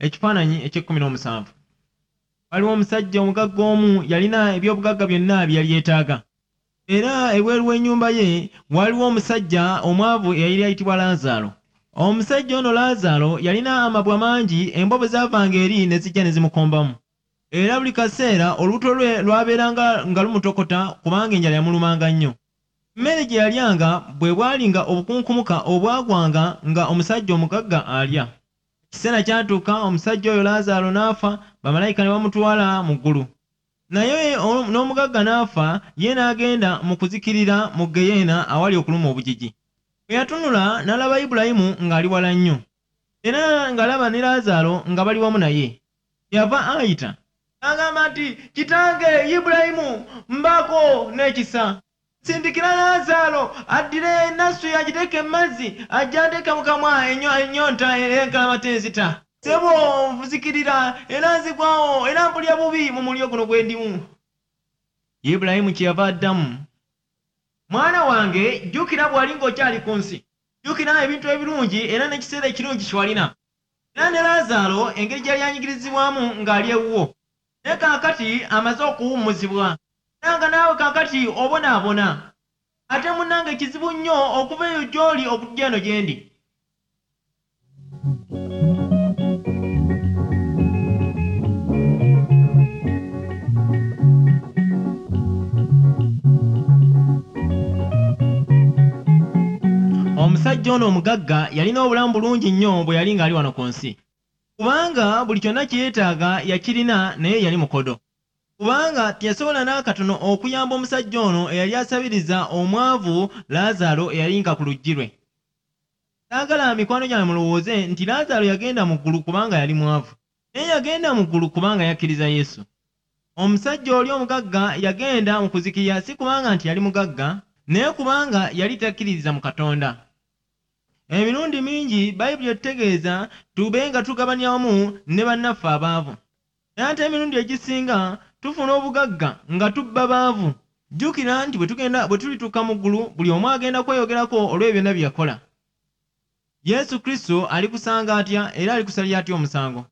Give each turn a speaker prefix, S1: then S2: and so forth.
S1: Ekifaananyi eky'17. Waliwo omusajja omugagga omu yalina ebyobugagga byonna bye yali yeetaaga. Era ebweru w'ennyumba ye waliwo omusajja omwavu eyali ayitibwa Laazaalo. Omusajja ono Laazaalo yalina amabwa mangi, embobe zaavanga eri ne zijja ne zimukombamu. Era buli kaseera olubuto lwe lwabeeranga nga lumutokota kubanga enjala yamulumanga nnyo. Mmere gye yalyanga bwe bwali nga obukunkumuka obwagwanga nga omusajja omugagga alya. Ekiseera kyatuuka omusajja oyo Laazaalo n'afa, bamalayika ne bamutwala mu ggulu. Naye n'omugagga n'afa, ye n'agenda mu kuzikirira mu Geyeena awali okuluma obujiji. Bwe yatunula n'alaba Ibulayimu ng'ali wala nnyo, era ng'alaba ne Laazaalo nga bali wamu naye. Yava ayita n'agamba nti, "Kitange Ibulayimu, mbaako n'ekisa. Sindikira Laazaalo addire ennasu agiteeke emazzi ajje ateeke mu kamwa ennyonta enkalamata enzita. Ssebo nzikirira era nzigwawo era mpulya bubi mu mulyo guno gwe ndimu." Ibulayimu kyeyava addamu, "Mwana wange, jjukira bw'ali ng'okyali ku nsi. Jjukira ebintu ebirungi era n'ekiseera ekirungi ky'olina. Era ne Laazaalo engeri gy'ali anyigirizibwamu ng'ali ewuwo. Naye kaakati amaze okuwummuzibwa. Era nga naawe kaakati obonaabona. Ate munnange kizibu nnyo okuva eyo gy'oli okujja eno gye ndi." Omusajja ono omugagga yalina obulamu bulungi nnyo bwe yali ng'ali wano ku nsi. Kubanga buli kyonna kye yeetaaga yakirina, naye yali mukodo. Kubanga teyasobola n'akatono okuyamba omusajja ono eyali asabiriza omwavu Laazaalo eyalinga ku luggi lwe. Saagala mikwano gyange mulowooze nti Laazaalo yagenda mu ggulu kubanga yali mwavu, naye yagenda mu ggulu kubanga yakkiriza Yesu. Omusajja oli omugagga yagenda mu kuzikirira si kubanga nti yali mugagga, naye kubanga yali takkiririza mu Katonda. Emirundi mingi Bayibuli etutegeeza tube nga tugabanya wamu ne bannaffe abaavu. Naye ate emirundi egisinga tufuna obugagga nga tubba baavu. Jjukira nti bwe tulituuka mu ggulu buli omu agenda kweyogerako olw'ebyo byonna bye yakola. Yesu Kristo alikusanga atya era alikusalira atya omusango?